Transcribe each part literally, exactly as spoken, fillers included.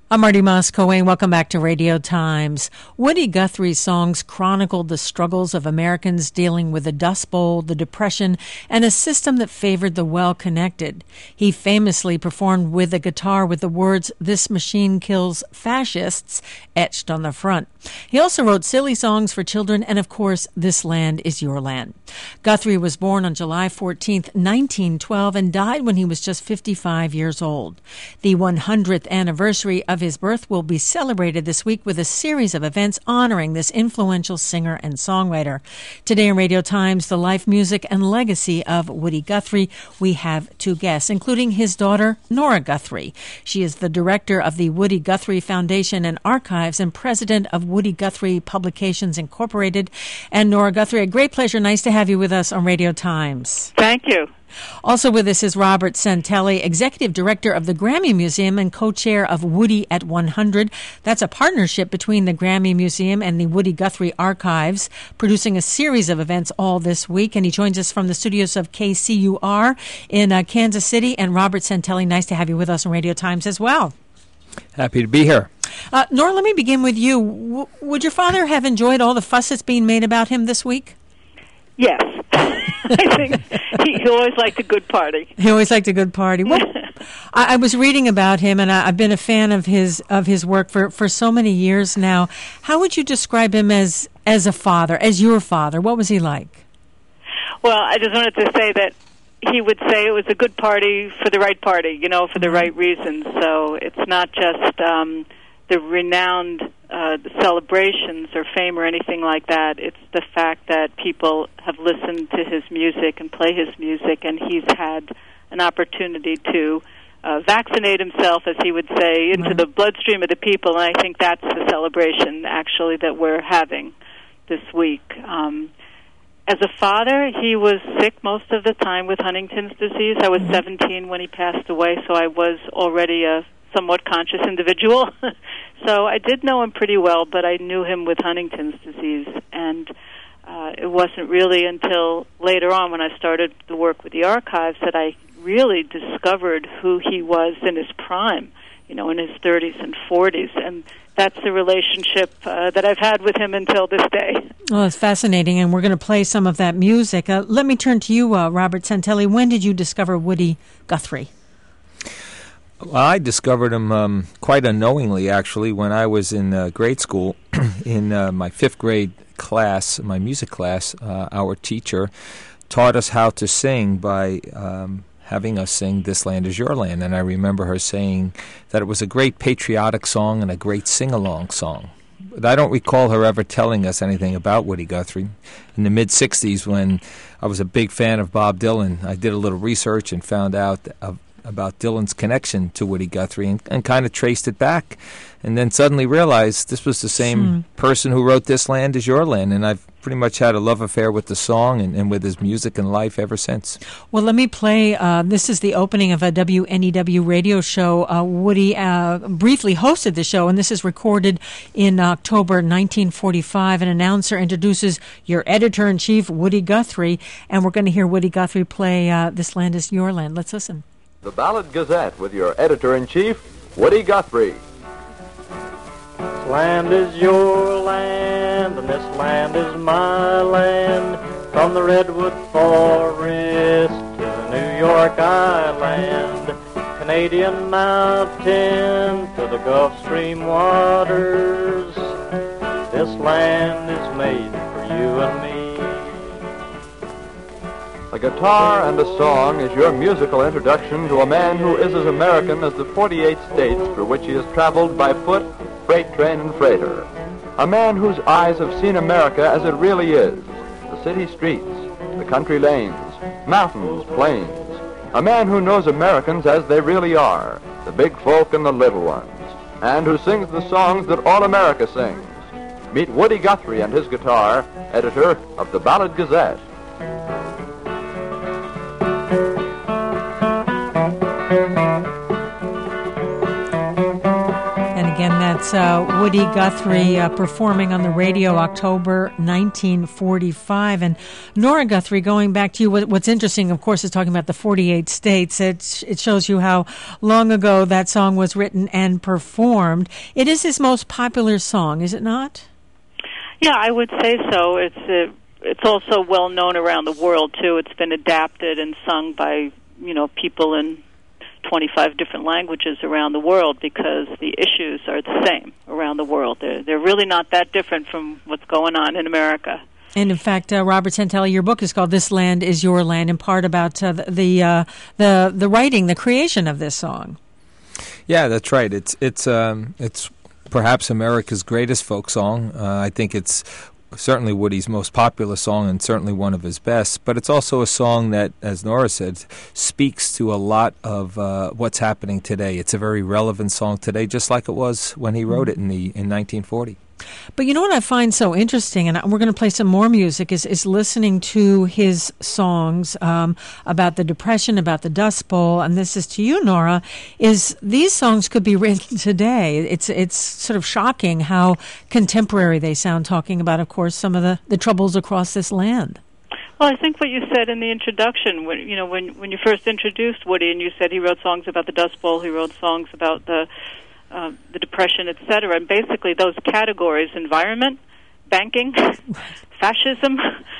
I'm Marty Moscoe. Welcome back to Radio Times. Woody Guthrie's songs chronicled the struggles of Americans dealing with the Dust Bowl, the Depression, and a system that favored the well-connected. He famously performed with a guitar with the words, "This machine kills fascists," etched on the front. He also wrote silly songs for children and, of course, This Land Is Your Land. Guthrie was born on July fourteenth, nineteen twelve, and died when he was just fifty-five years old. The one hundredth anniversary of his birth will be celebrated this week with a series of events honoring this influential singer and songwriter. Today in Radio Times, the life, music, and legacy of Woody Guthrie, we have two guests, including his daughter, Nora Guthrie. She is the director of the Woody Guthrie Foundation and Archives and president of Woody Guthrie Publications Incorporated. And Nora Guthrie, a great pleasure. Nice to have you with us on Radio Times. Thank you. Also with us is Robert Santelli, Executive Director of the Grammy Museum and co-chair of Woody at one hundred. That's a partnership between the Grammy Museum and the Woody Guthrie Archives, producing a series of events all this week. And he joins us from the studios of K C U R in uh, Kansas City. And Robert Santelli, nice to have you with us on Radio Times as well. Happy to be here. Uh, Nora, let me begin with you. W- would your father have enjoyed all the fuss that's being made about him this week? Yes. I think he, he always liked a good party. He always liked a good party. Well, I, I was reading about him, and I, I've been a fan of his of his work for, for so many years now. How would you describe him as as a father, as your father? What was he like? Well, I just wanted to say that he would say it was a good party for the right party, you know, for the right reasons. So it's not just um, the renowned uh, celebrations or fame or anything like that. It's the fact that people have listened to his music and play his music, and he's had an opportunity to uh, vaccinate himself, as he would say, into mm-hmm. the bloodstream of the people, and I think that's the celebration, actually, that we're having this week. Um, as a father, he was sick most of the time with Huntington's disease. I was mm-hmm. seventeen when he passed away, so I was already a somewhat conscious individual. So I did know him pretty well, but I knew him with Huntington's disease. And uh, it wasn't really until later on when I started the work with the archives that I really discovered who he was in his prime, you know, in his thirties and forties. And that's the relationship uh, that I've had with him until this day. Well, it's fascinating, and we're going to play some of that music. Uh, let me turn to you, uh, Robert Santelli. When did you discover Woody Guthrie? Well, I discovered him um, quite unknowingly, actually, when I was in uh, grade school. In uh, my fifth grade class, my music class, uh, our teacher taught us how to sing by um, having us sing This Land Is Your Land. And I remember her saying that it was a great patriotic song and a great sing-along song. But I don't recall her ever telling us anything about Woody Guthrie. In the mid-sixties, when I was a big fan of Bob Dylan, I did a little research and found out of about Dylan's connection to Woody Guthrie and, and kind of traced it back, and then suddenly realized this was the same hmm. person who wrote This Land Is Your Land, and I've pretty much had a love affair with the song and, and with his music and life ever since. Well, let me play, uh, this is the opening of a W N E W radio show. Uh, Woody uh, briefly hosted the show, and this is recorded in October nineteen forty-five. An announcer introduces your editor-in-chief, Woody Guthrie, and we're going to hear Woody Guthrie play uh, This Land Is Your Land. Let's listen. The Ballad Gazette with your editor-in-chief, Woody Guthrie. This land is your land, and this land is my land. From the Redwood Forest to the New York Island, Canadian mountain to the Gulf Stream waters. This land is made for you and me. A guitar and a song is your musical introduction to a man who is as American as the forty-eight states through which he has traveled by foot, freight train, and freighter. A man whose eyes have seen America as it really is, the city streets, the country lanes, mountains, plains. A man who knows Americans as they really are, the big folk and the little ones, and who sings the songs that all America sings. Meet Woody Guthrie and his guitar, editor of the Ballad Gazette. Again, that's uh, Woody Guthrie uh, performing on the radio October nineteen forty-five. And Nora Guthrie, going back to you, what, what's interesting, of course, is talking about the forty-eight states. It, it shows you how long ago that song was written and performed. It is his most popular song, is it not? Yeah, I would say so. It's uh, it's also well known around the world, too. It's been adapted and sung by, you know, people in twenty-five different languages around the world because the issues are the same around the world. They're, they're really not that different from what's going on in America. And in fact, uh, Robert Santelli, your book is called "This Land Is Your Land," in part about uh, the the, uh, the the writing, the creation of this song. Yeah, that's right. It's it's um, it's perhaps America's greatest folk song. Uh, I think it's certainly Woody's most popular song and certainly one of his best, but it's also a song that, as Nora said, speaks to a lot of uh, what's happening today. It's a very relevant song today, just like it was when he wrote it in the in nineteen forty. But you know what I find so interesting, and we're going to play some more music, is, is listening to his songs um, about the Depression, about the Dust Bowl, and this is to you, Nora, is these songs could be written today. It's it's sort of shocking how contemporary they sound, talking about, of course, some of the, the troubles across this land. Well, I think what you said in the introduction, when you know, when when you first introduced Woody, and you said he wrote songs about the Dust Bowl, he wrote songs about the Uh, the Depression, et cetera, and basically those categories: environment, banking, fascism,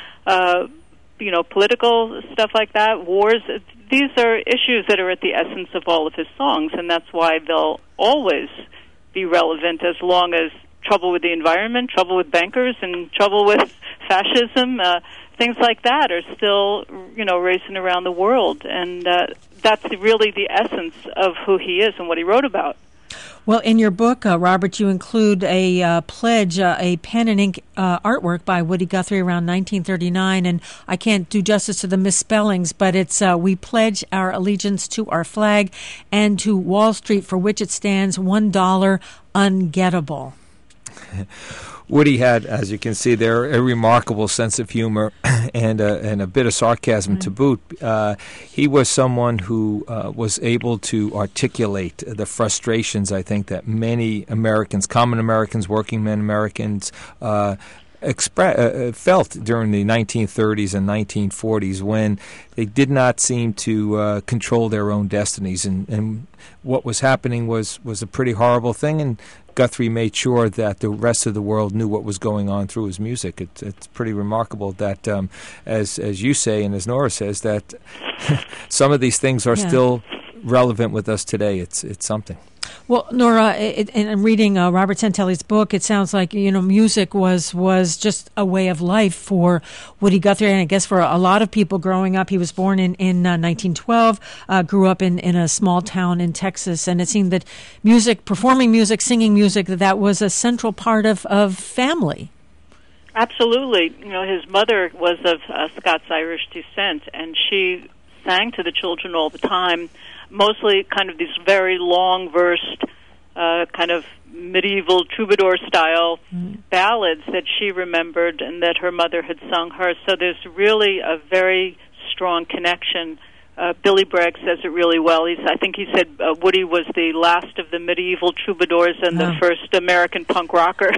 uh, you know, political stuff like that, wars. These are issues that are at the essence of all of his songs, and that's why they'll always be relevant as long as trouble with the environment, trouble with bankers, and trouble with fascism, uh, things like that are still, you know, racing around the world, and uh, that's really the essence of who he is and what he wrote about. Well, in your book, uh, Robert, you include a uh, pledge, uh, a pen and ink uh, artwork by Woody Guthrie around nineteen thirty-nine, and I can't do justice to the misspellings, but it's uh, "We pledge our allegiance to our flag and to Wall Street, for which it stands, one dollar ungettable." Woody had, as you can see there, a remarkable sense of humor and a, and a bit of sarcasm mm-hmm. to boot. Uh, he was someone who uh, was able to articulate the frustrations, I think, that many Americans, common Americans, working men Americans, uh, expre- uh, felt during the nineteen thirties and nineteen forties when they did not seem to uh, control their own destinies. And, and what was happening was, was a pretty horrible thing, and Guthrie made sure that the rest of the world knew what was going on through his music. It, it's pretty remarkable that, um, as as you say and as Nora says, that some of these things are yeah. still relevant with us today. It's it's something. Well, Nora, it, in reading uh, Robert Santelli's book, it sounds like, you know, music was was just a way of life for Woody Guthrie, and I guess for a lot of people growing up. He was born in, in uh, nineteen twelve, uh, grew up in, in a small town in Texas, and it seemed that music, performing music, singing music, that that was a central part of, of family. Absolutely. You know, his mother was of uh, Scots-Irish descent, and she sang to the children all the time, mostly kind of these very long-versed, uh, kind of medieval troubadour-style mm. ballads that she remembered and that her mother had sung her. So there's really a very strong connection. Uh, Billy Bragg says it really well. He's, I think he said uh, Woody was the last of the medieval troubadours and oh. the first American punk rocker,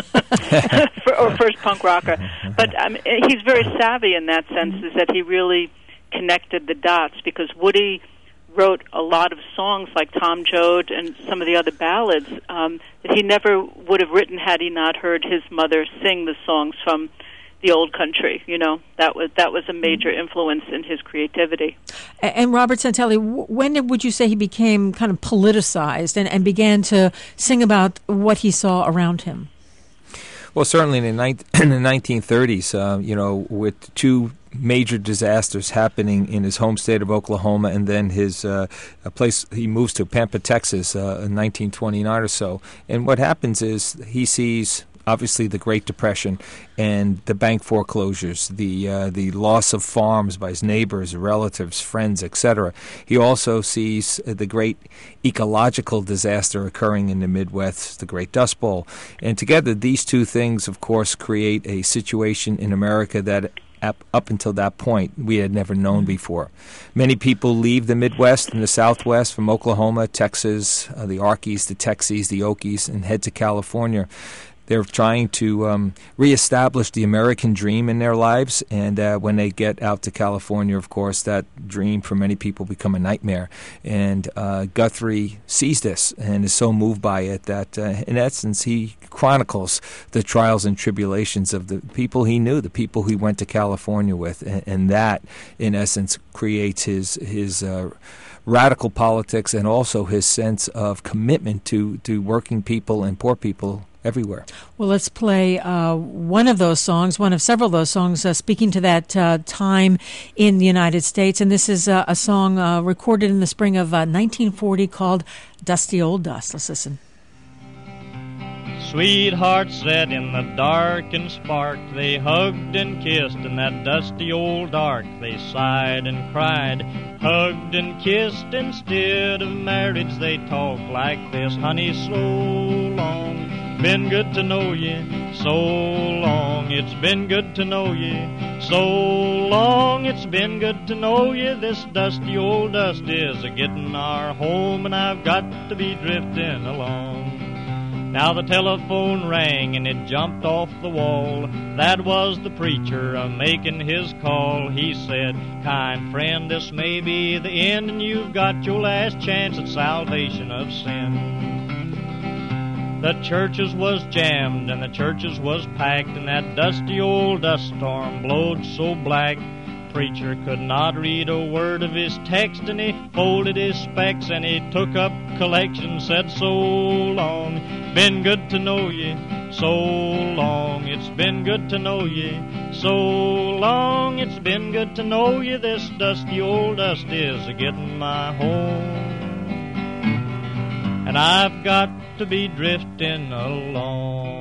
or first punk rocker. But um, he's very savvy in that sense, mm. is that he really connected the dots, because Woody wrote a lot of songs like Tom Joad and some of the other ballads um, that he never would have written had he not heard his mother sing the songs from the old country. You know, that was that was a major influence in his creativity. And, and Robert Santelli, when did, would you say he became kind of politicized and, and began to sing about what he saw around him? Well, certainly in the, ni- in the nineteen thirties, uh, you know, with two major disasters happening in his home state of Oklahoma, and then his uh, a place he moves to, Pampa, Texas, uh, in nineteen twenty-nine or so. And what happens is he sees, obviously, the Great Depression and the bank foreclosures, the uh, the loss of farms by his neighbors, relatives, friends, et cetera. He also sees the great ecological disaster occurring in the Midwest, the Great Dust Bowl. And together, these two things, of course, create a situation in America that up, up until that point we had never known before. Many people leave the Midwest and the Southwest from Oklahoma, Texas, uh, the Arkies, the Texies, the Okies, and head to California. They're trying to um, reestablish the American dream in their lives, and uh, when they get out to California, of course, that dream for many people become a nightmare. And uh, Guthrie sees this and is so moved by it that, uh, in essence, he chronicles the trials and tribulations of the people he knew, the people he went to California with, and, and that, in essence, creates his his. Uh, radical politics and also his sense of commitment to, to working people and poor people everywhere. Well, let's play uh, one of those songs, one of several of those songs, uh, speaking to that uh, time in the United States. And this is uh, a song uh, recorded in the spring of uh, nineteen forty called Dusty Old Dust. Let's listen. Sweethearts sat in the dark and sparked. They hugged and kissed in that dusty old dark. They sighed and cried, hugged and kissed. Instead of marriage they talked like this. Honey, so long, been good to know you. So long, it's been good to know you. So long, it's been good to know you. This dusty old dust is a-getting our home, and I've got to be drifting along. Now the telephone rang and it jumped off the wall. That was the preacher a-making his call. He said, kind friend, this may be the end, and you've got your last chance at salvation of sin. The churches was jammed and the churches was packed, and that dusty old dust storm blowed so black. Preacher could not read a word of his text, and he folded his specs and he took up collection, said, so long, been good to know ye. So long, it's been good to know ye. So long, it's been good to know ye. This dusty old dust is a-getting my home, and I've got to be drifting along.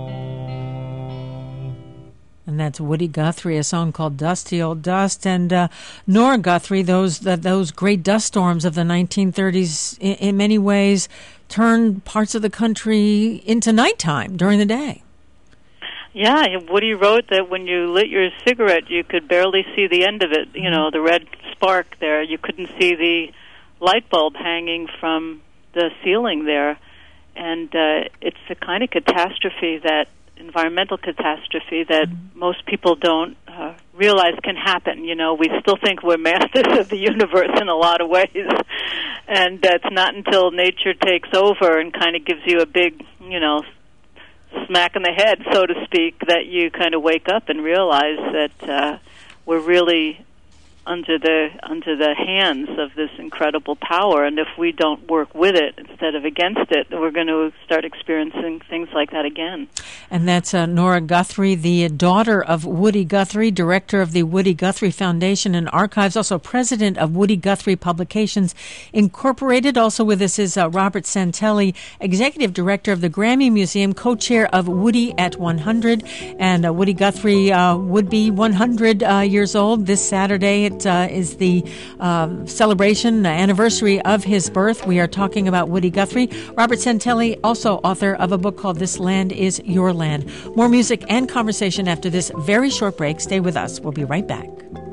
And that's Woody Guthrie, a song called Dusty Old Dust. And uh, Nora Guthrie, those the, those great dust storms of the nineteen thirties, in, in many ways turned parts of the country into nighttime during the day. Yeah, Woody wrote that when you lit your cigarette, you could barely see the end of it, you know, the red spark there. You couldn't see the light bulb hanging from the ceiling there. And uh, it's a kind of catastrophe that environmental catastrophe that mm-hmm. most people don't uh, realize can happen. You know, we still think we're masters of the universe in a lot of ways, and it's not until nature takes over and kind of gives you a big, you know, smack in the head, so to speak, that you kind of wake up and realize that uh, we're really under the under the hands of this incredible power, and if we don't work with it instead of against it, we're going to start experiencing things like that again. And that's uh, Nora Guthrie, the daughter of Woody Guthrie, director of the Woody Guthrie Foundation and Archives, also president of Woody Guthrie Publications Incorporated. Also with us is uh, Robert Santelli, executive director of the Grammy Museum, co-chair of Woody at one hundred, and uh, Woody Guthrie uh, would be one hundred uh, years old this Saturday. It uh, is the uh, celebration, uh, anniversary of his birth. We are talking about Woody Guthrie. Robert Santelli, also author of a book called This Land Is Your Land. More music and conversation after this very short break. Stay with us. We'll be right back.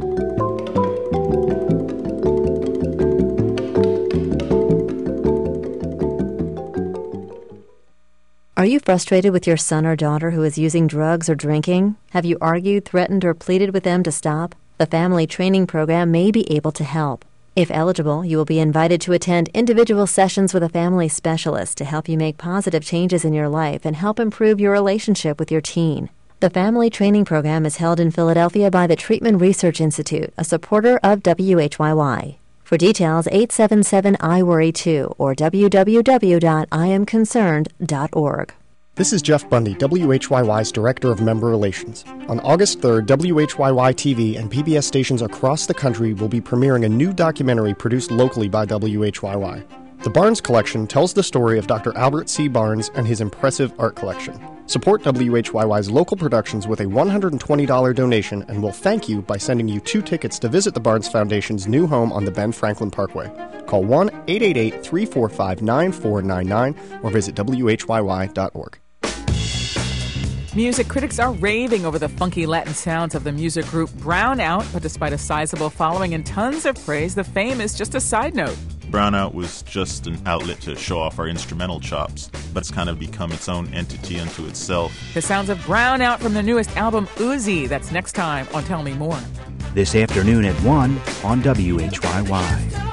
Are you frustrated with your son or daughter who is using drugs or drinking? Have you argued, threatened, or pleaded with them to stop? The Family Training Program may be able to help. If eligible, you will be invited to attend individual sessions with a family specialist to help you make positive changes in your life and help improve your relationship with your teen. The Family Training Program is held in Philadelphia by the Treatment Research Institute, a supporter of W H Y Y. For details, eight seven seven, I worry two or w w w dot i am concerned dot org. This is Jeff Bundy, W H Y Y's Director of Member Relations. On August third, W H Y Y T V and P B S stations across the country will be premiering a new documentary produced locally by W H Y Y. The Barnes Collection tells the story of Doctor Albert C. Barnes and his impressive art collection. Support W H Y Y's local productions with a one hundred twenty dollars donation, and we'll thank you by sending you two tickets to visit the Barnes Foundation's new home on the Ben Franklin Parkway. Call one eight eight eight, three four five, nine four nine nine or visit w h y y dot org. Music critics are raving over the funky Latin sounds of the music group Brownout, but despite a sizable following and tons of praise, the fame is just a side note. Brownout was just an outlet to show off our instrumental chops, but it's kind of become its own entity unto itself. The sounds of Brownout from the newest album, Uzi. That's next time on Tell Me More. This afternoon at one on W H Y Y.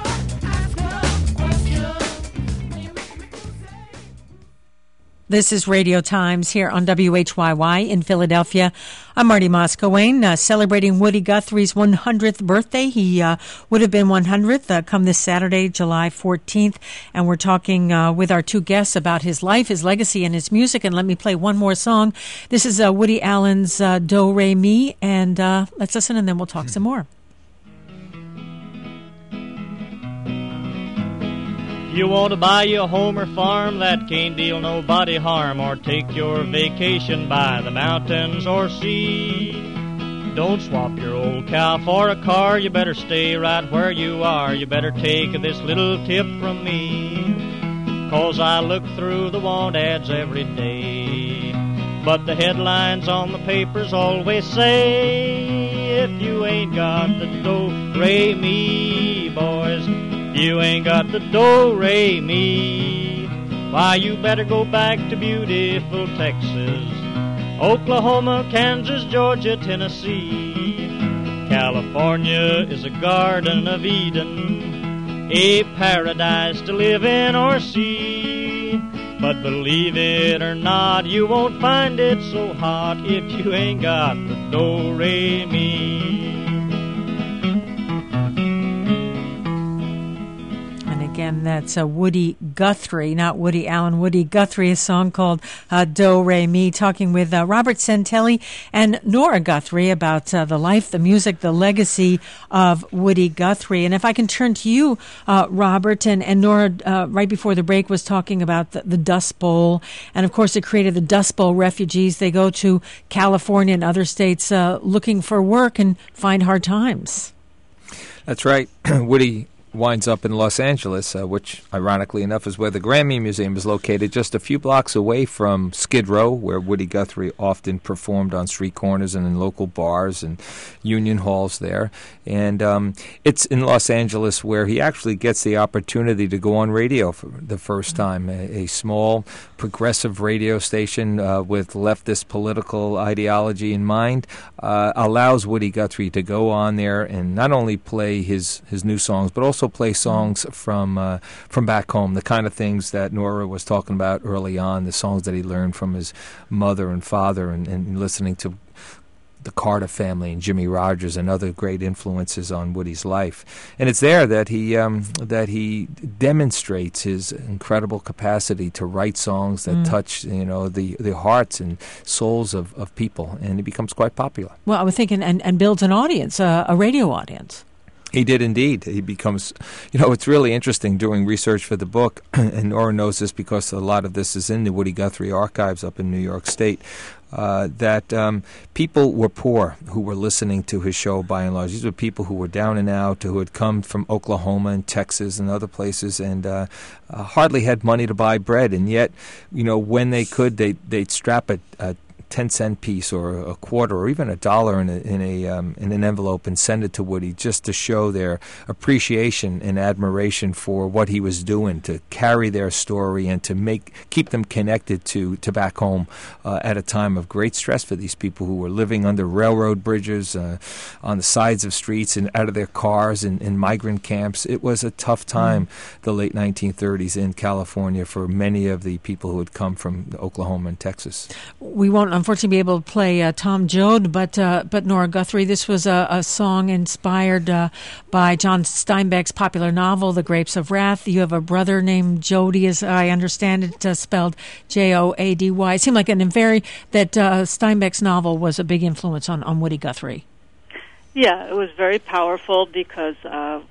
This is Radio Times here on W H Y Y in Philadelphia. I'm Marty Moscowain, uh, celebrating Woody Guthrie's one hundredth birthday. He uh, would have been one hundredth uh, come this Saturday, July fourteenth. And we're talking uh, with our two guests about his life, his legacy, and his music. And let me play one more song. This is uh, Woody Allen's uh, Do, Re, Mi. And uh, let's listen, and then we'll talk some more. You want to buy you a home or farm that can't deal nobody harm, or take your vacation by the mountains or sea. Don't swap your old cow for a car, you better stay right where you are. You better take this little tip from me, 'cause I look through the want ads every day. But the headlines on the papers always say, if you ain't got the do, re, mi, boys, you ain't got the do, re, mi, why, you better go back to beautiful Texas, Oklahoma, Kansas, Georgia, Tennessee. California is a garden of Eden, a paradise to live in or see. But believe it or not, you won't find it so hot if you ain't got the do, re, mi. Again, that's uh, Woody Guthrie, not Woody Allen. Woody Guthrie, a song called uh, Do, Re, Mi, talking with uh, Robert Santelli and Nora Guthrie about uh, the life, the music, the legacy of Woody Guthrie. And if I can turn to you, uh, Robert, and, and Nora, uh, right before the break, was talking about the, the Dust Bowl. And, of course, it created the Dust Bowl refugees. They go to California and other states uh, looking for work and find hard times. That's right. Woody winds up in Los Angeles, uh, which, ironically enough, is where the Grammy Museum is located, just a few blocks away from Skid Row, where Woody Guthrie often performed on street corners and in local bars and union halls there. And um, it's in Los Angeles where he actually gets the opportunity to go on radio for the first time. A, a small, progressive radio station uh, with leftist political ideology in mind uh, allows Woody Guthrie to go on there and not only play his, his new songs, but also play songs from uh, from back home, the kind of things that Nora was talking about early on, the songs that he learned from his mother and father, and, and listening to the Carter family and Jimmy Rogers and other great influences on Woody's life. And it's there that he um, that he demonstrates his incredible capacity to write songs that mm. touch, you know, the, the hearts and souls of, of people, and he becomes quite popular. Well, I was thinking, and, and builds an audience, uh, a radio audience. He did indeed. He becomes, you know, it's really interesting doing research for the book, and Nora knows this because a lot of this is in the Woody Guthrie archives up in New York State, uh, that um, people were poor who were listening to his show by and large. These were people who were down and out, who had come from Oklahoma and Texas and other places, and uh, uh, hardly had money to buy bread. And yet, you know, when they could, they, they'd strap a, a ten cent piece or a quarter or even a dollar in a, in a um, in an envelope and send it to Woody, just to show their appreciation and admiration for what he was doing, to carry their story and to make keep them connected to, to back home uh, at a time of great stress for these people who were living under railroad bridges, uh, on the sides of streets and out of their cars in, in migrant camps. It was a tough time, mm. the late nineteen thirties in California, for many of the people who had come from Oklahoma and Texas. We won't unfortunately be able to play uh, Tom Joad, but uh, but Nora Guthrie, this was a, a song inspired uh, by John Steinbeck's popular novel, The Grapes of Wrath. You have a brother named Jody, as I understand it, uh, spelled J O A D Y. It seemed like an very that uh, Steinbeck's novel was a big influence on, on Woody Guthrie. Yeah, it was very powerful because uh,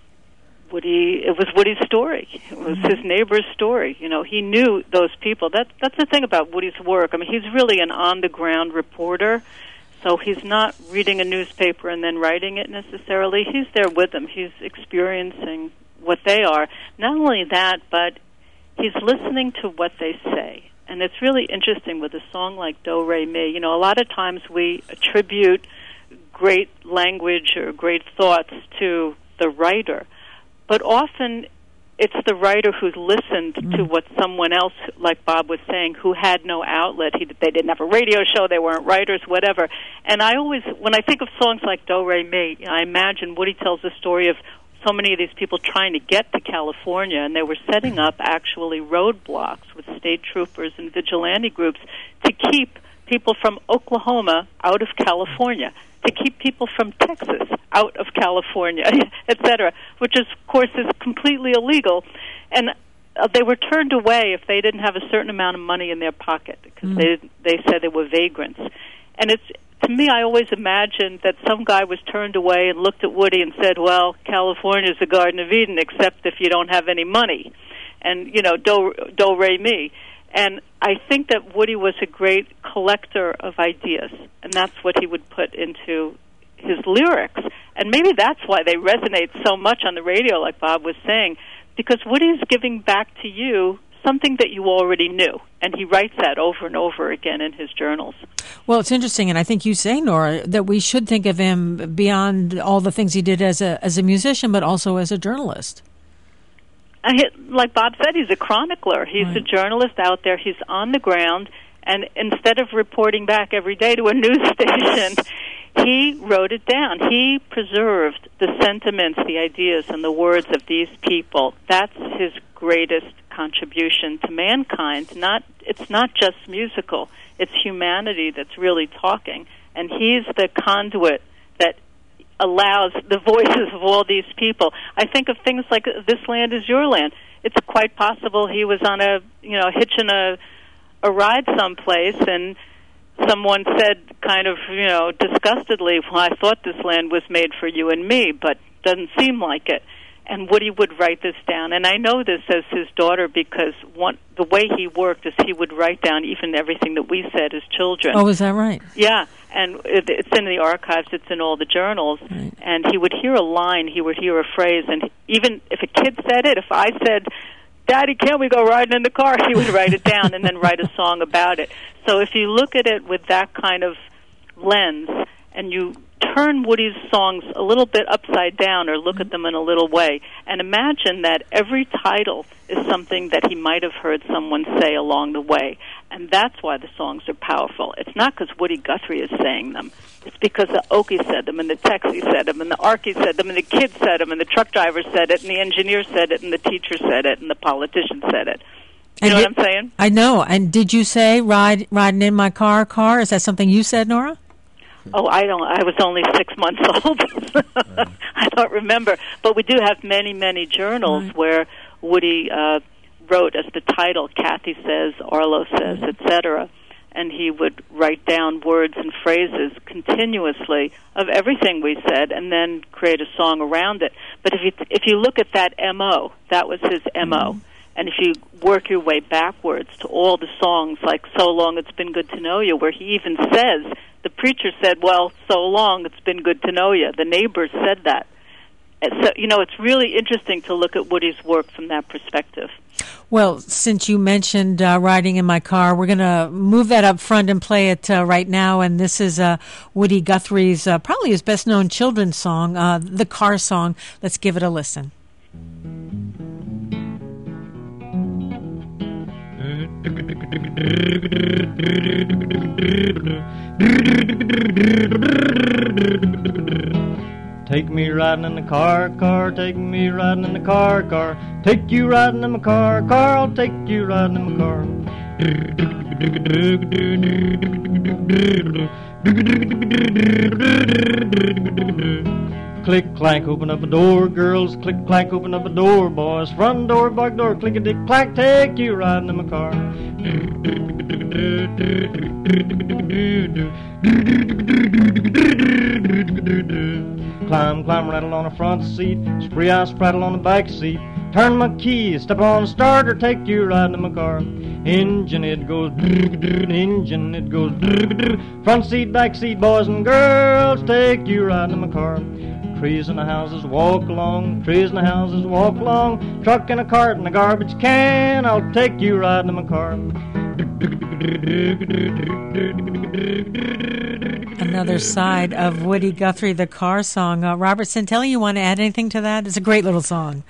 Woody, it was Woody's story. It was his neighbor's story. You know, he knew those people. That, that's the thing about Woody's work. I mean, he's really an on-the-ground reporter, so he's not reading a newspaper and then writing it necessarily. He's there with them. He's experiencing what they are. Not only that, but he's listening to what they say. And it's really interesting with a song like Do, Re, Mi. You know, a lot of times we attribute great language or great thoughts to the writer, but often it's the writer who's listened mm. to what someone else, like Bob was saying, who had no outlet. He, they didn't have a radio show, they weren't writers, whatever. And I always, when I think of songs like Do, Re, Mi, I imagine Woody tells the story of so many of these people trying to get to California, and they were setting up actually roadblocks with state troopers and vigilante groups to keep people from Oklahoma out of California, to keep people from Texas out of California, et cetera, which, is, of course, is completely illegal. And uh, they were turned away if they didn't have a certain amount of money in their pocket, because mm. they they said they were vagrants. And it's, to me, I always imagined that some guy was turned away and looked at Woody and said, well, California's the Garden of Eden, except if you don't have any money. And, you know, do, do re, mi. And I think that Woody was a great collector of ideas, and that's what he would put into his lyrics. And maybe that's why they resonate so much on the radio, like Bob was saying, because Woody's giving back to you something that you already knew, and he writes that over and over again in his journals. Well, it's interesting, and I think you say, Nora, that we should think of him beyond all the things he did as a as a musician, but also as a journalist. I hit, like Bob said, he's a chronicler. He's right. a journalist out there. He's on the ground, and instead of reporting back every day to a news station, he wrote it down. He preserved the sentiments, the ideas, and the words of these people. That's his greatest contribution to mankind. Not it's not just musical. It's humanity that's really talking, and he's the conduit that allows the voices of all these people. I think of things like "This Land Is Your Land." It's quite possible he was on a you know hitching a a ride someplace, and someone said, kind of you know disgustedly, "Well, I thought this land was made for you and me, but doesn't seem like it." And Woody would write this down. And I know this as his daughter because one, the way he worked is he would write down even everything that we said as children. Oh, is that right? Yeah, and it, it's in the archives, it's in all the journals. Right. And he would hear a line, he would hear a phrase, and even if a kid said it, if I said, "Daddy, can't we go riding in the car?" he would write it down and then write a song about it. So if you look at it with that kind of lens, and you turn Woody's songs a little bit upside down or look at them in a little way, and imagine that every title is something that he might have heard someone say along the way. And that's why the songs are powerful. It's not because Woody Guthrie is saying them. It's because the Okie said them, and the Texie said them, and the Arkie said them, and the kids said them, and the truck driver said it, and the engineer said it, and the teacher said it, and the politician said it. You and know did, what I'm saying? I know. And did you say ride riding in my car, car? Is that something you said, Nora? Oh, I don't. I was only six months old. I don't remember. But we do have many, many journals right. where Woody uh, wrote as the title, Kathy says, Arlo says, et cetera. And he would write down words and phrases continuously of everything we said, and then create a song around it. But if you if you look at that M O, that was his M O. Mm-hmm. And if you work your way backwards to all the songs, like "So Long, It's Been Good to Know You," where he even says, the preacher said, "Well, so long, it's been good to know you." The neighbors said that. And so, you know, it's really interesting to look at Woody's work from that perspective. Well, since you mentioned uh, riding in my car, we're going to move that up front and play it uh, right now. And this is uh, Woody Guthrie's, uh, probably his best-known children's song, uh, the car song. Let's give it a listen. Take me riding in the car, car, take me riding in the car, car. Take you riding in my car, car, I'll take you riding in my car. Click, clank, open up a door, girls. Click, clank, open up a door, boys. Front door, back door, click-a-dick, clack, take you riding in my car. Climb, climb, rattle on the front seat. Spree, I spraddle on the back seat. Turn my key, step on the starter, take you riding in my car. Engine, it goes, engine, it goes, front seat, back seat, boys and girls, take you riding in my car. trees and the houses walk along, trees and the houses walk along, truck and a cart and a garbage can, I'll take you riding in my car. Another side of Woody Guthrie, the car song. Uh, Robert Santelli, you want to add anything to that? It's a great little song.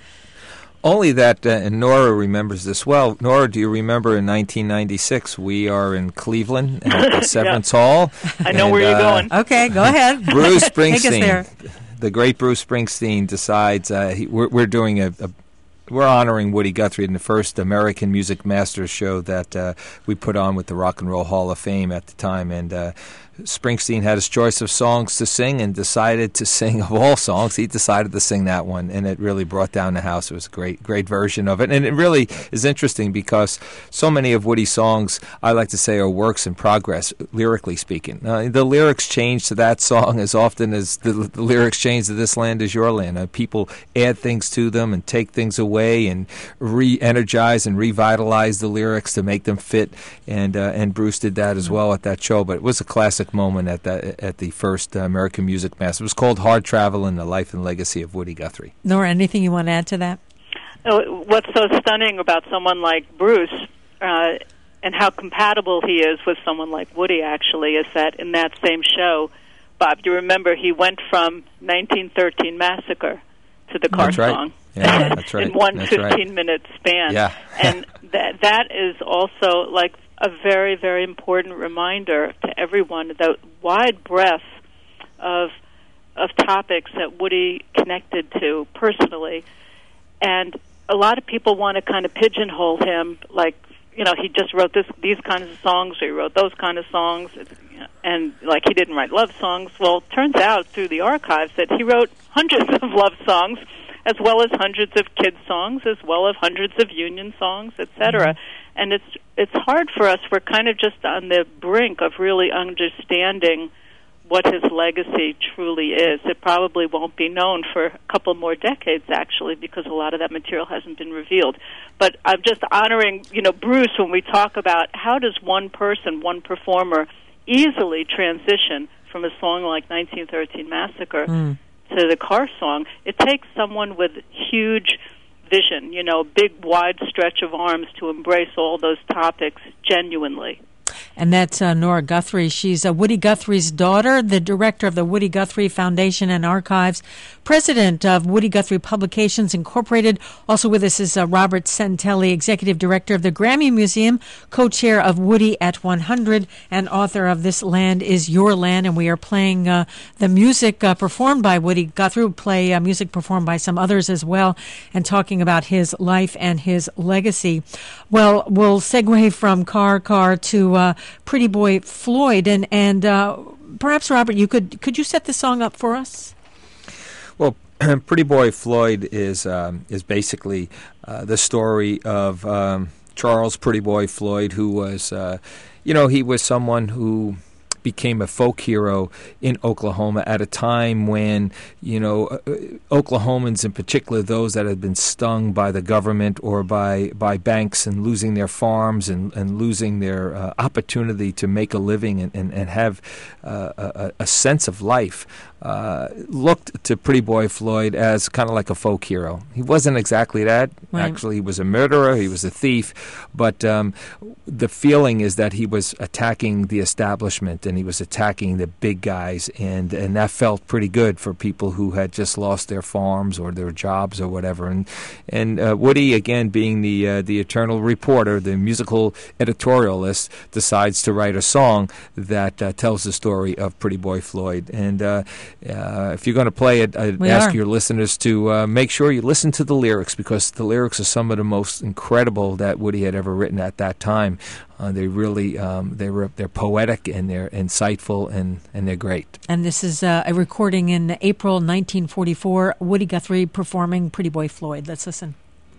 Only that, uh, and Nora remembers this well. Nora, do you remember in nineteen ninety-six, we are in Cleveland at the Severance yeah. Hall. I know and, where you're uh, going. Okay, go ahead. Bruce Springsteen, Take us there. The great Bruce Springsteen, decides uh, he, we're, we're doing a, a We're honoring Woody Guthrie in the first American Music Masters show that uh, we put on with the Rock and Roll Hall of Fame at the time. And uh, Springsteen had his choice of songs to sing and decided to sing, of all songs, he decided to sing that one. And it really brought down the house. It was a great, great version of it. And it really is interesting because so many of Woody's songs, I like to say, are works in progress, lyrically speaking. Uh, the lyrics change to that song as often as the, the lyrics change to This Land Is Your Land. Uh, people add things to them and take things away and re-energize and revitalize the lyrics to make them fit, and uh, and Bruce did that as well at that show. But it was a classic moment at that at the first uh, American Music Masters. It was called Hard Travel and the Life and Legacy of Woody Guthrie. Nora, anything you want to add to that? Oh, what's so stunning about someone like Bruce uh, and how compatible he is with someone like Woody, actually, is that in that same show, Bob, you remember he went from nineteen thirteen Massacre to the car That's right. song. Yeah, that's right. in one that's fifteen-minute right. span. Yeah. And that that is also like a very, very important reminder to everyone, the wide breadth of of topics that Woody connected to personally. And a lot of people want to kind of pigeonhole him, like, you know, he just wrote this these kinds of songs, or he wrote those kind of songs, and like he didn't write love songs. Well, it turns out through the archives that he wrote hundreds of love songs, as well as hundreds of kids songs, as well as hundreds of union songs, et cetera. Mm-hmm. And it's it's hard for us. We're kind of just on the brink of really understanding what his legacy truly is. It probably won't be known for a couple more decades, actually, because a lot of that material hasn't been revealed. But I'm just honoring, you know, Bruce when we talk about how does one person, one performer, easily transition from a song like nineteen thirteen Massacre mm. to the car song. It takes someone with huge vision, you know, big, wide stretch of arms to embrace all those topics genuinely. And that's uh, Nora Guthrie. She's uh, Woody Guthrie's daughter, the director of the Woody Guthrie Foundation and Archives, president of Woody Guthrie Publications Incorporated. Also with us is uh, Robert Santelli, executive director of the Grammy Museum, co-chair of Woody at one hundred, and author of This Land Is Your Land. And we are playing uh, the music uh, performed by Woody Guthrie. We'll play uh, music performed by some others as well, and talking about his life and his legacy. Well, we'll segue from Car Car to uh, Pretty Boy Floyd, and and uh, perhaps Robert, you could could you set the song up for us? Well, Pretty Boy Floyd is um, is basically uh, the story of um, Charles Pretty Boy Floyd, who was, uh, you know, he was someone who became a folk hero in Oklahoma at a time when, you know, uh, Oklahomans in particular, those that had been stung by the government or by, by banks and losing their farms and, and losing their uh, opportunity to make a living and, and, and have uh, a, a sense of life, uh, looked to Pretty Boy Floyd as kind of like a folk hero. He wasn't exactly that. Right. Actually, he was a murderer, he was a thief, but um, the feeling is that he was attacking the establishment and he was attacking the big guys, and, and that felt pretty good for people who had just lost their farms or their jobs or whatever. And and uh, Woody, again, being the uh, the eternal reporter, the musical editorialist, decides to write a song that uh, tells the story of Pretty Boy Floyd. And uh, uh, if you're going to play it, I'd we ask are. your listeners to uh, make sure you listen to the lyrics, because the lyrics are some of the most incredible that Woody had ever written at that time. Uh, they really, um, they were, they're poetic and they're insightful and, and they're great. And this is uh, a recording in April nineteen forty-four, Woody Guthrie performing Pretty Boy Floyd. Let's listen.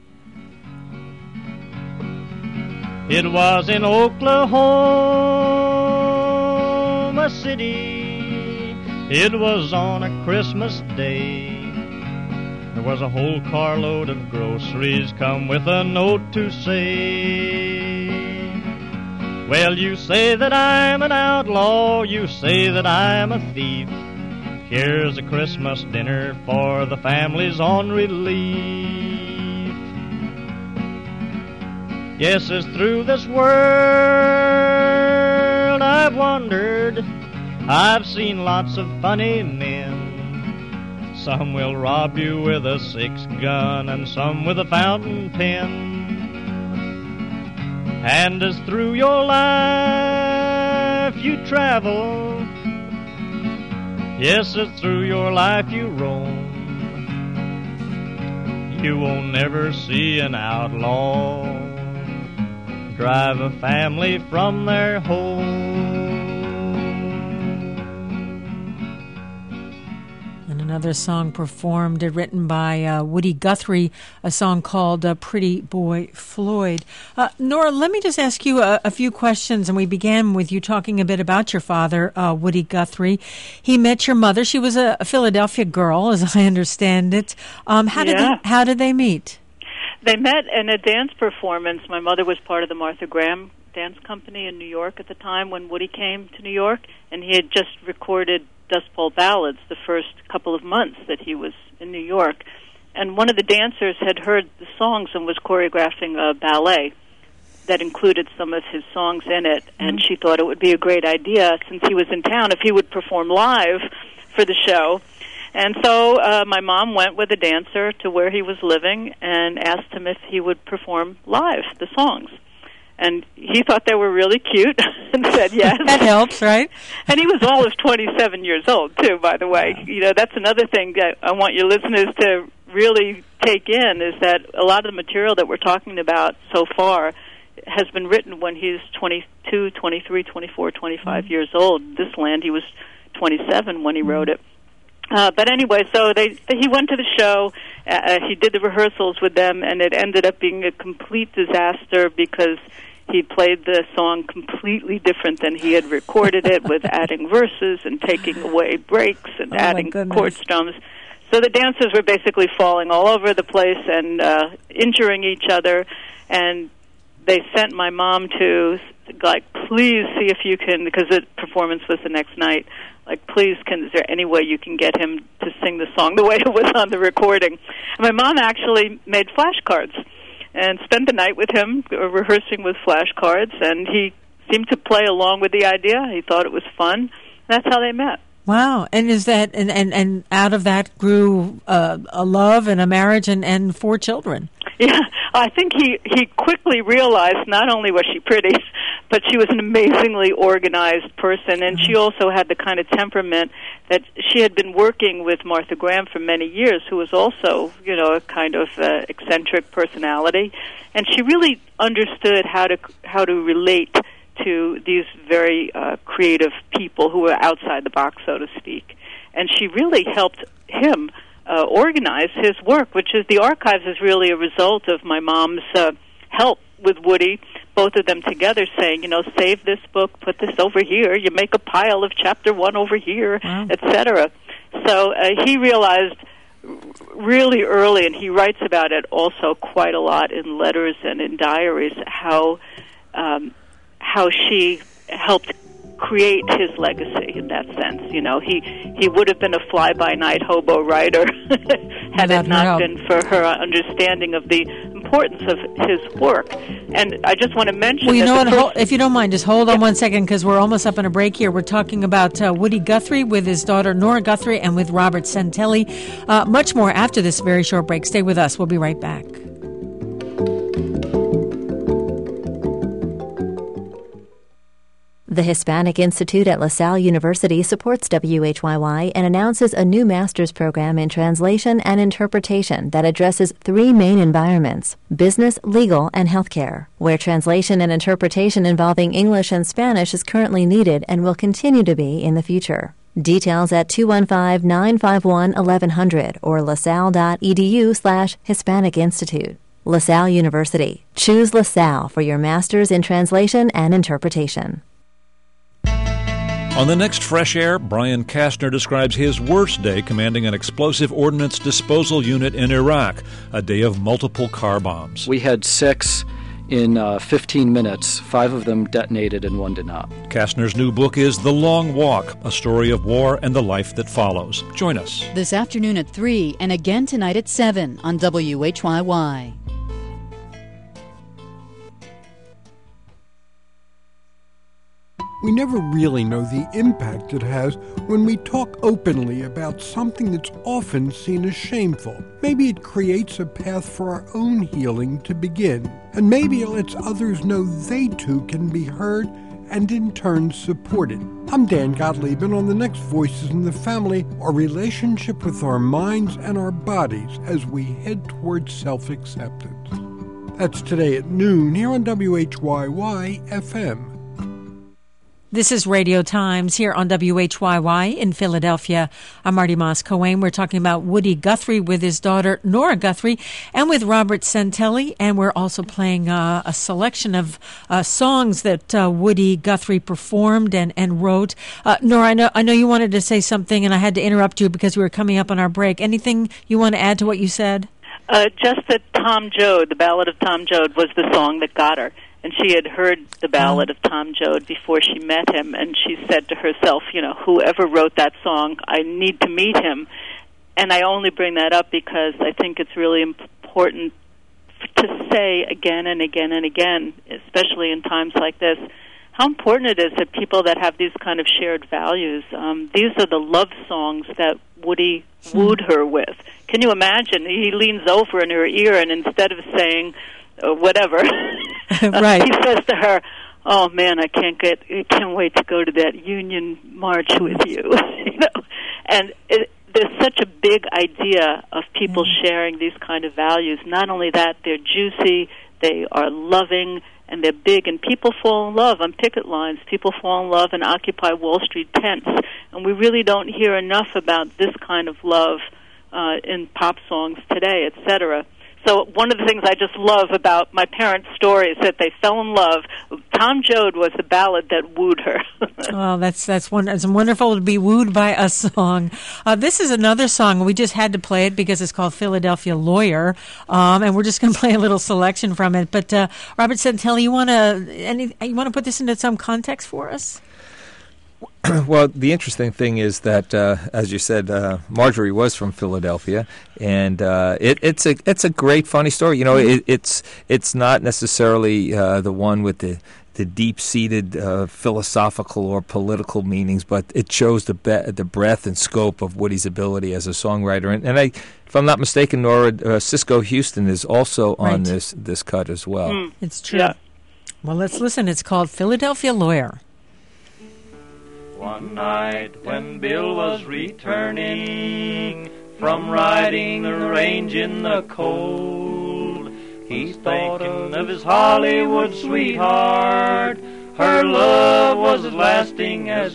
It was in Oklahoma City. It was on a Christmas day. There was a whole carload of groceries come with a note to say, well, you say that I'm an outlaw, you say that I'm a thief. Here's a Christmas dinner for the families on relief. Yes, it's through this world I've wandered. I've seen lots of funny men. Some will rob you with a six-gun and some with a fountain pen. And as through your life you travel, yes, as through your life you roam, you will never see an outlaw drive a family from their home. Another song performed, uh, written by uh, Woody Guthrie, a song called uh, Pretty Boy Floyd. Uh, Nora, let me just ask you a, a few questions, and we began with you talking a bit about your father, uh, Woody Guthrie. He met your mother. She was a, a Philadelphia girl, as I understand it. Um, how did Yeah. they, how did they meet? They met in a dance performance. My mother was part of the Martha Graham Dance Company in New York at the time when Woody came to New York, and he had just recorded Dust Bowl Ballads the first couple of months that he was in New York. And one of the dancers had heard the songs and was choreographing a ballet that included some of his songs in it, and mm-hmm. she thought it would be a great idea, since he was in town, if he would perform live for the show. And so uh, my mom went with the dancer to where he was living and asked him if he would perform live the songs. And he thought they were really cute and said yes. That helps, right? And he was all of twenty-seven years old, too, by the way. Wow. You know, that's another thing that I want your listeners to really take in, is that a lot of the material that we're talking about so far has been written when he's twenty-two, twenty-three, twenty-four, twenty-five mm-hmm. years old. This Land, he was twenty-seven when he mm-hmm. wrote it. Uh, but anyway, so they he went to the show, uh, he did the rehearsals with them, and it ended up being a complete disaster because he played the song completely different than he had recorded it, with adding verses and taking away breaks and oh adding chord strums. So the dancers were basically falling all over the place and uh, injuring each other, and they sent my mom to, like, please see if you can, because the performance was the next night, like, please, can, is there any way you can get him to sing the song the way it was on the recording? And my mom actually made flashcards and spent the night with him, uh, rehearsing with flashcards, and he seemed to play along with the idea. He thought it was fun. That's how they met. Wow. And is that, and, and, and out of that grew uh, a love and a marriage and, and four children. Yeah, I think he, he quickly realized not only was she pretty, but she was an amazingly organized person, and mm-hmm. she also had the kind of temperament that she had been working with Martha Graham for many years, who was also, you know, a kind of uh, eccentric personality, and she really understood how to how to relate to these very uh, creative people who were outside the box, so to speak. And she really helped him uh, organize his work, which is, the archives is really a result of my mom's uh, help with Woody, both of them together saying, you know, save this book, put this over here, you make a pile of chapter one over here, wow. et cetera. So uh, he realized really early, and he writes about it also quite a lot in letters and in diaries, how um, how she helped create his legacy in that sense. You know, he he would have been a fly-by-night hobo writer had it not been for her understanding of the importance of his work. And I just want to mention... Well, you know what, first... hold, if you don't mind, just hold on yeah. one second, because we're almost up on a break here. We're talking about uh, Woody Guthrie with his daughter Nora Guthrie and with Robert Santelli. Uh, much more after this very short break. Stay with us. We'll be right back. The Hispanic Institute at LaSalle University supports W H Y Y and announces a new master's program in translation and interpretation that addresses three main environments: business, legal, and healthcare, where translation and interpretation involving English and Spanish is currently needed and will continue to be in the future. Details at two one five, nine five one, eleven hundred or lasalle.edu slash Hispanic Institute. LaSalle University. Choose LaSalle for your master's in translation and interpretation. On the next Fresh Air, Brian Kastner describes his worst day commanding an explosive ordnance disposal unit in Iraq, a day of multiple car bombs. We had six In uh, fifteen minutes, five of them detonated and one did not. Kastner's new book is The Long Walk, a story of war and the life that follows. Join us. This afternoon at three and again tonight at seven on W H Y Y. We never really know the impact it has when we talk openly about something that's often seen as shameful. Maybe it creates a path for our own healing to begin, and maybe it lets others know they too can be heard and in turn supported. I'm Dan Gottlieb, and on the next Voices in the Family, our relationship with our minds and our bodies as we head towards self-acceptance. That's today at noon here on W H Y Y F M. This is Radio Times here on W H Y Y in Philadelphia. I'm Marty Moss-Coane. We're talking about Woody Guthrie with his daughter Nora Guthrie and with Robert Santelli. And we're also playing uh, a selection of uh, songs that uh, Woody Guthrie performed and, and wrote. Uh, Nora, I know, I know you wanted to say something, and I had to interrupt you because we were coming up on our break. Anything you want to add to what you said? Uh, just that Tom Joad, the Ballad of Tom Joad, was the song that got her. And she had heard the Ballad of Tom Joad before she met him, and she said to herself, you know, whoever wrote that song, I need to meet him. And I only bring that up because I think it's really important to say again and again and again, especially in times like this, how important it is that people that have these kind of shared values, um, these are the love songs that Woody wooed her with. Can you imagine? He leans over in her ear, and instead of saying, or whatever. Right. Uh, he says to her, "Oh man, I can't get, I can't wait to go to that Union March with you." You know, and it, there's such a big idea of people mm. sharing these kind of values. Not only that, they're juicy, they are loving, and they're big. And people fall in love on picket lines. People fall in love and occupy Wall Street tents. And we really don't hear enough about this kind of love uh, in pop songs today, et cetera. So one of the things I just love about my parents' story is that they fell in love. Tom Joad was the ballad that wooed her. Well, that's that's one. It's wonderful to be wooed by a song. Uh, this is another song. We just had to play it because it's called Philadelphia Lawyer, um, and we're just going to play a little selection from it. But uh, Robert Santelli, you want to any you want to put this into some context for us? Well, the interesting thing is that, uh, as you said, uh, Marjorie was from Philadelphia, and uh, it, it's a it's a great, funny story. You know, it, it's it's not necessarily uh, the one with the the deep-seated uh, philosophical or political meanings, but it shows the be- the breadth and scope of Woody's ability as a songwriter. And, and I, if I'm not mistaken, Nora uh, Cisco Houston is also on right. this this cut as well. Mm. It's true. Yeah. Well, let's listen. It's called Philadelphia Lawyer. One night when Bill was returning from riding the range in the cold, he's thinking of his Hollywood sweetheart. Her love was as lasting as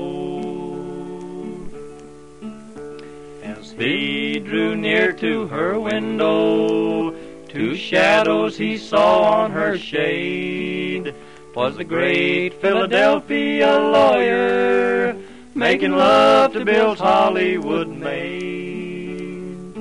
gold. As he drew near to her window, two shadows he saw on her shade. Was the great Philadelphia lawyer making love to Bill's Hollywood maid.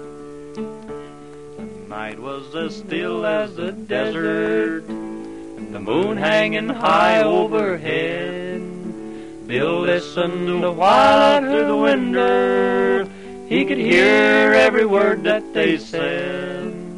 The night was as still as the desert, the moon hanging high overhead. Bill listened a while out through the window. He could hear every word that they said.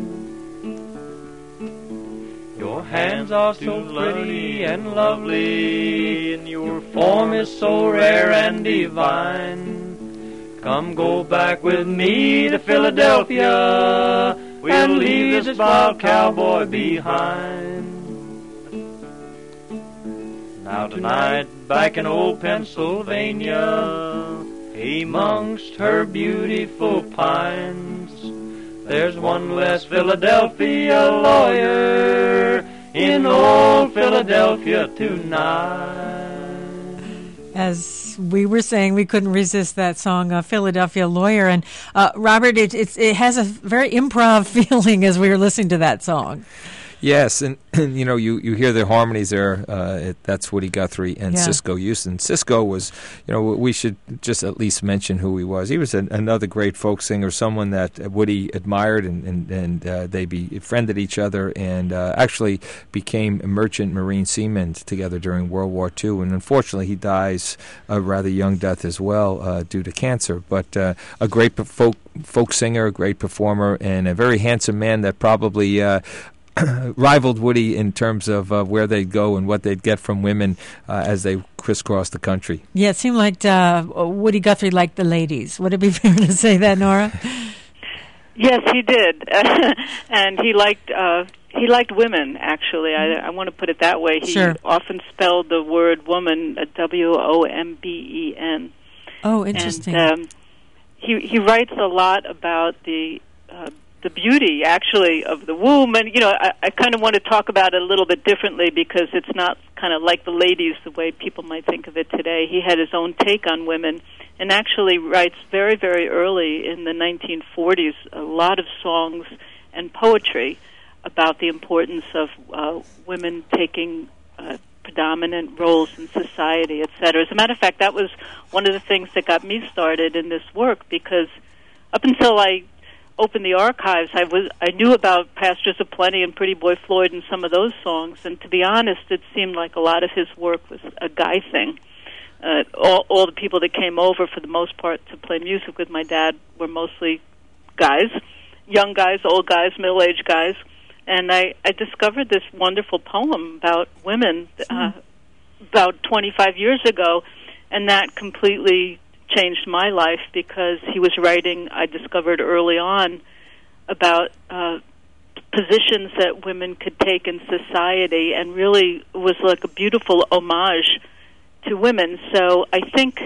Your hands are so pretty and lovely, and your form is so rare and divine. Come go back with me to Philadelphia, we'll leave this wild cowboy behind. Now tonight, back in old Pennsylvania, amongst her beautiful pines, there's one less Philadelphia lawyer in old Philadelphia tonight. As we were saying, we couldn't resist that song, uh, Philadelphia Lawyer. And uh, Robert, it, it's, it has a very improv feeling as we were listening to that song. Yes, and, and you know, you, you hear the harmonies there. Uh, it, that's Woody Guthrie and Yeah. Cisco Houston. Cisco was, you know, we should just at least mention who he was. He was an, another great folk singer, someone that Woody admired, and and, and uh, they befriended each other, and uh, actually became merchant marine seamen together during World War Two. And unfortunately, he dies a rather young death as well uh, due to cancer. But uh, a great folk folk singer, a great performer, and a very handsome man that probably uh, rivaled Woody in terms of uh, where they'd go and what they'd get from women uh, as they crisscrossed the country. Yeah, it seemed like uh, Woody Guthrie liked the ladies. Would it be fair to say that, Nora? Yes, he did, and he liked uh, he liked women. Actually, I, I want to put it that way. He Sure. often spelled the word "woman" uh, W O M B E N. Oh, interesting. And, um, he he writes a lot about the uh, the beauty, actually, of the womb, and you know, I, I kind of want to talk about it a little bit differently because it's not kind of like the ladies the way people might think of it today. He had his own take on women, and actually writes very, very early in the nineteen forties a lot of songs and poetry about the importance of uh, women taking uh, predominant roles in society, et cetera. As a matter of fact, that was one of the things that got me started in this work, because up until I opened the archives, I was I knew about Pastures of Plenty and Pretty Boy Floyd and some of those songs, and to be honest, it seemed like a lot of his work was a guy thing. Uh, all, all the people that came over, for the most part, to play music with my dad were mostly guys, young guys, old guys, middle-aged guys. And I, I discovered this wonderful poem about women uh, about twenty-five years ago, and that completely changed my life, because he was writing, I discovered early on, about uh, positions that women could take in society, and really was like a beautiful homage to women. So I think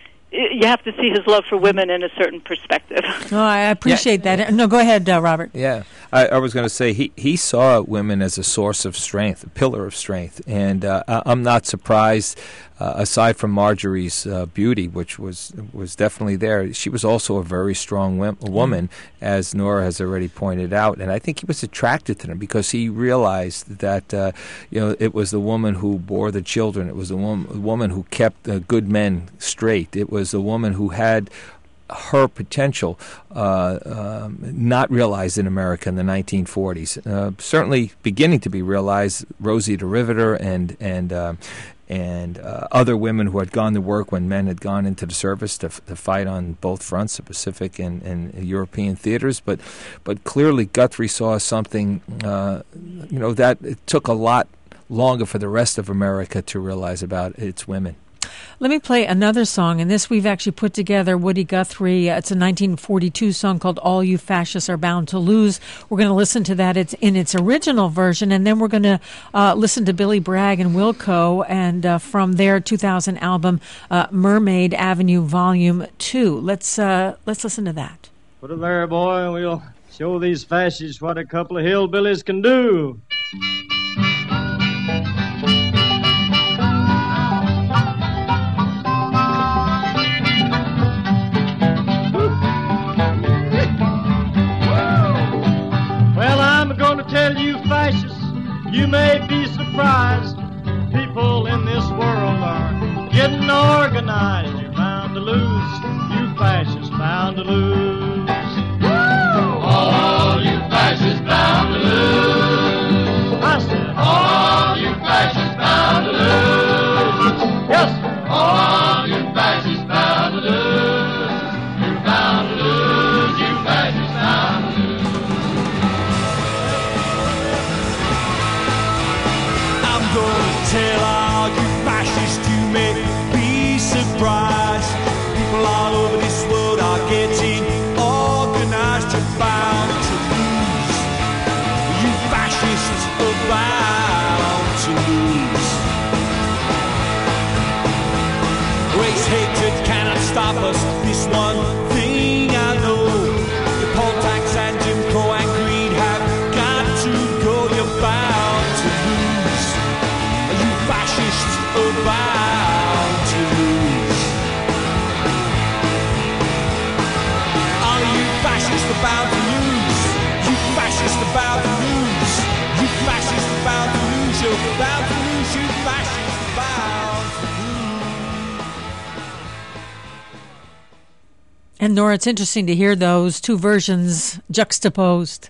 you have to see his love for women in a certain perspective. Oh, I appreciate yeah. that. No, go ahead, uh, Robert. Yeah, I, I was going to say he, he saw women as a source of strength, a pillar of strength, and uh, I'm not surprised. Uh, aside from Marjorie's uh, beauty, which was was definitely there, she was also a very strong wim- woman, as Nora has already pointed out. And I think he was attracted to them because he realized that uh, you know it was the woman who bore the children. It was the wom- woman who kept uh, good men straight. It was the woman who had her potential uh, um, not realized in America in the nineteen forties. Uh, certainly beginning to be realized. Rosie the Riveter and and uh, and uh, other women who had gone to work when men had gone into the service to, f- to fight on both fronts, the Pacific and, and European theaters. But but clearly Guthrie saw something, uh, you know, that it took a lot longer for the rest of America to realize about its women. Let me play another song, and this we've actually put together, Woody Guthrie. It's a nineteen forty-two song called All You Fascists Are Bound to Lose. We're going to listen to that it's in its original version, and then we're going to uh, listen to Billy Bragg and Wilco, and uh, from their two thousand album, uh, Mermaid Avenue Volume two. Let's, uh, let's listen to that. Put it there, boy, and we'll show these fascists what a couple of hillbillies can do. Tell you fascists, you may be surprised. People in this world are getting organized. You're bound to lose, you fascists bound to lose. All you fascists bound to lose. I said, all you fascists bound to lose. Yes, sir. All you fascists bound to lose. You're bound to lose, you fascists bound to lose. Tell all you fascists you may be surprised. People all over this world are getting organized. You're bound to lose. You fascists are bound to lose. Race hatred cannot stop us. This one thing I know. The poll tax and Jim Crow and greed have got to go. You're bound to lose. Fascists are bound to lose. Are you fascists are bound to lose? You fascists are bound to lose. You fascists And Nora, it's interesting to hear those two versions juxtaposed.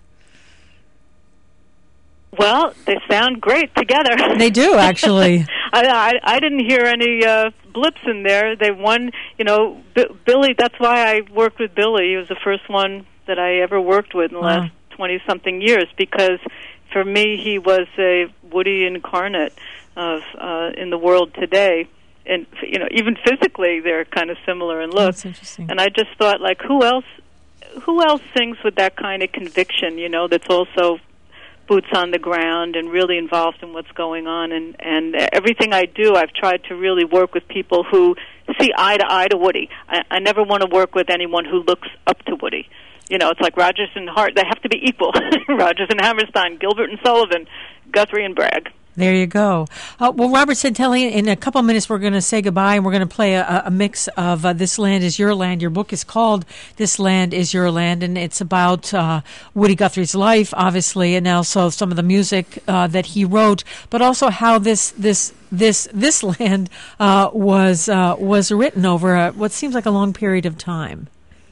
Well, they sound great together. They do, actually. I, I I didn't hear any uh, blips in there. They won, you know, B- Billy. That's why I worked with Billy. He was the first one that I ever worked with in the Wow. last twenty-something years, because for me he was a Woody incarnate of uh, in the world today. And, you know, even physically they're kind of similar in look. That's interesting. And I just thought, like, who else who else sings with that kind of conviction, you know, that's also boots on the ground and really involved in what's going on. And, and everything I do, I've tried to really work with people who see eye to eye to Woody. I, I never want to work with anyone who looks up to Woody. You know, it's like Rodgers and Hart. They have to be equal. Rodgers and Hammerstein, Gilbert and Sullivan, Guthrie and Bragg. There you go. Uh, well, Robert Santelli, in a couple of minutes we're going to say goodbye, and we're going to play a, a mix of uh, This Land Is Your Land. Your book is called This Land Is Your Land, and it's about uh, Woody Guthrie's life, obviously, and also some of the music uh, that he wrote, but also how this this this this land uh, was uh, was written over a, what seems like a long period of time.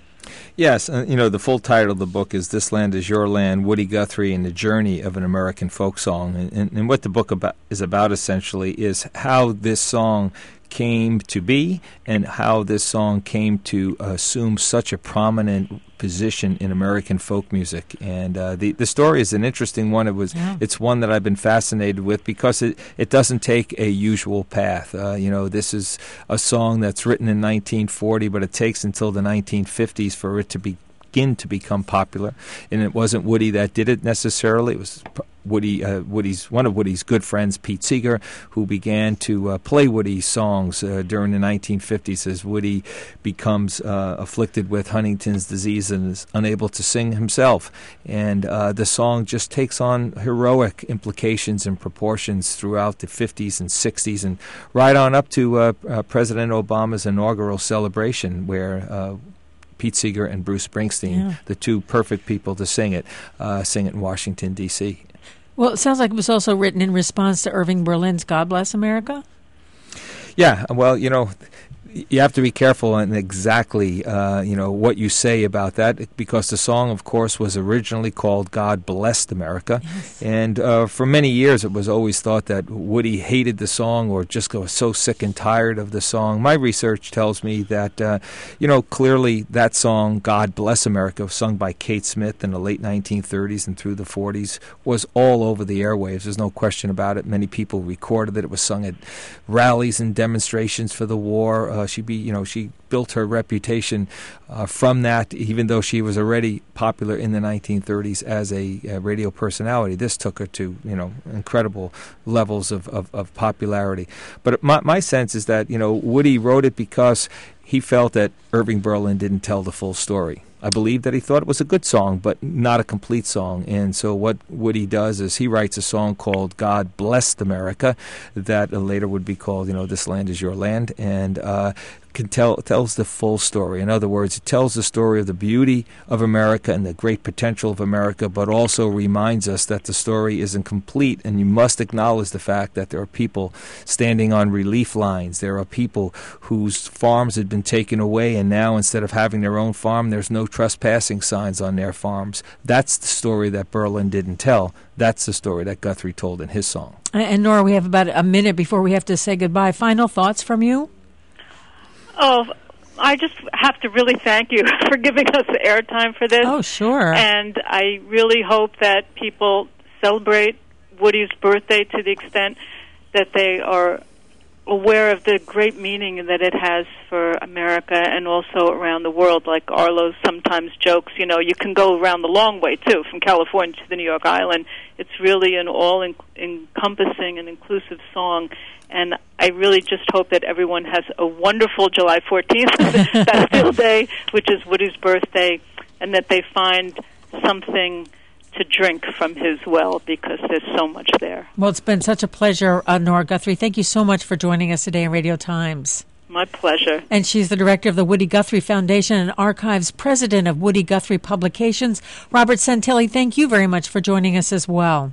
Yes, uh, you know, the full title of the book is This Land Is Your Land, Woody Guthrie and the Journey of an American Folk Song. And, and, and what the book about, is about, essentially, is how this song came to be and how this song came to assume such a prominent position in American folk music. And uh, the the story is an interesting one. It was yeah. It's one that I've been fascinated with because it, it doesn't take a usual path. Uh, you know, this is a song that's written in nineteen forty, but it takes until the nineteen fifties for it to be begin to become popular, and it wasn't Woody that did it necessarily. It was Woody, uh, Woody's one of Woody's good friends, Pete Seeger, who began to uh, play Woody's songs uh, during the nineteen fifties as Woody becomes uh, afflicted with Huntington's disease and is unable to sing himself. And uh, the song just takes on heroic implications and proportions throughout the fifties and sixties, and right on up to uh, uh, President Obama's inaugural celebration, where uh, Pete Seeger and Bruce Springsteen, yeah. the two perfect people to sing it, uh, sing it in Washington, D C Well, it sounds like it was also written in response to Irving Berlin's God Bless America? Yeah, well, you know, you have to be careful on exactly, uh, you know, what you say about that, because the song, of course, was originally called God Blessed America. Yes. And uh, for many years it was always thought that Woody hated the song or just was so sick and tired of the song. My research tells me that, uh, you know, clearly that song, God Bless America, sung by Kate Smith in the late nineteen thirties and through the forties, was all over the airwaves. There's no question about it. Many people recorded it. It was sung at rallies and demonstrations for the war. Uh, she be, you know, she built her reputation uh, from that, even though she was already popular in the nineteen thirties as a, a radio personality. This took her to, you know, incredible levels of, of, of popularity. But my, my sense is that, you know, Woody wrote it because he felt that Irving Berlin didn't tell the full story. I believe that he thought it was a good song, but not a complete song. And so what Woody does is he writes a song called God Blessed America that later would be called, you know, This Land Is Your Land, and uh, can tell tells the full story. In other words, it tells the story of the beauty of America and the great potential of America, but also reminds us that the story isn't complete, and you must acknowledge the fact that there are people standing on relief lines. There are people whose farms had been taken away, and now instead of having their own farm, there's no trespassing signs on their farms. That's the story that Berlin didn't tell. That's the story that Guthrie told in his song. And Nora, we have about a minute before we have to say goodbye. Final thoughts from you? Oh, I just have to really thank you for giving us the airtime for this. Oh, sure. And I really hope that people celebrate Woody's birthday to the extent that they are aware of the great meaning that it has for America and also around the world. Like Arlo sometimes jokes, you know, you can go around the long way, too, from California to the New York Island. It's really an all-encompassing and inclusive song. And I really just hope that everyone has a wonderful July fourteenth, Bastille Day, which is Woody's birthday, and that they find something to drink from his well, because there's so much there. Well, it's been such a pleasure, uh, Nora Guthrie. Thank you so much for joining us today on Radio Times. My pleasure. And she's the director of the Woody Guthrie Foundation and Archives, president of Woody Guthrie Publications. Robert Santelli, thank you very much for joining us as well.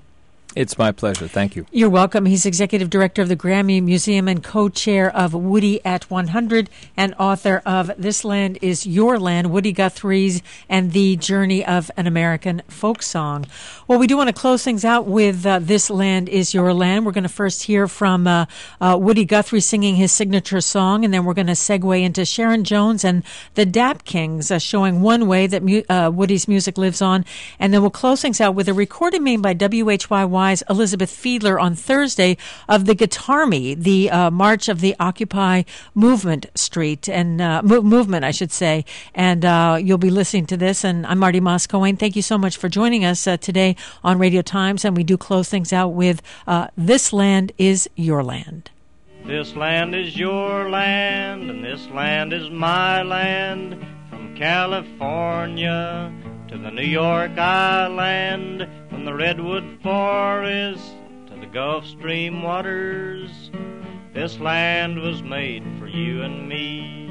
It's my pleasure. Thank you. You're welcome. He's executive director of the Grammy Museum and co-chair of Woody at one hundred and author of This Land Is Your Land, Woody Guthrie's and the Journey of an American Folk Song. Well, we do want to close things out with uh, This Land Is Your Land. We're going to first hear from uh, uh, Woody Guthrie singing his signature song, and then we're going to segue into Sharon Jones and the Dap Kings uh, showing one way that mu- uh, Woody's music lives on. And then we'll close things out with a recording made by W H Y Y Elizabeth Fiedler on Thursday of the Guitarmy, the uh, March of the Occupy Movement Street and uh, mo- movement, I should say. And uh, you'll be listening to this. And I'm Marty Moscoe. Thank you so much for joining us uh, today on Radio Times. And we do close things out with uh, This Land Is Your Land. This land is your land, and this land is my land. From California to the New York Island, from the Redwood Forest to the Gulf Stream waters, this land was made for you and me.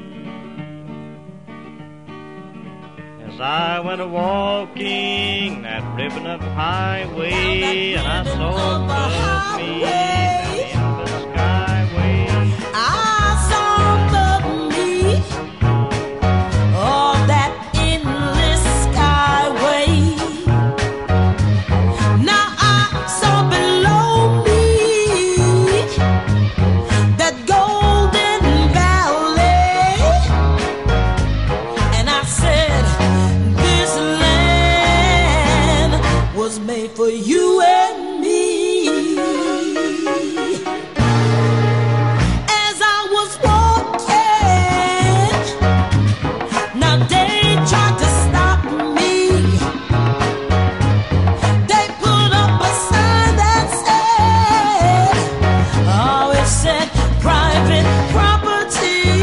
As I went a-walking that ribbon of highway, and I saw above me that endless skyway, I saw above me all that endless skyway. Now I saw below me that golden valley, and I said, this land was made for you and me. As I was walking, now they tried to stop me. They put up a sign that said, oh, it said private property.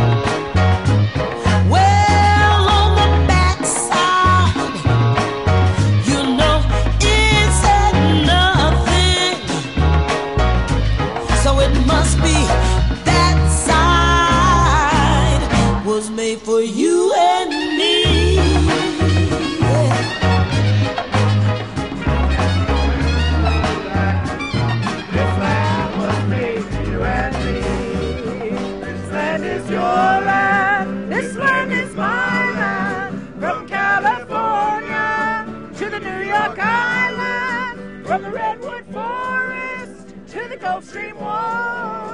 Well, on the backside, you know, it said nothing. So it must be that side was made for you and me. This land was made for you and me. This land is your land. This land is my land. From California to the New York Island, from the Redwood Forest to the Gulf Stream wall.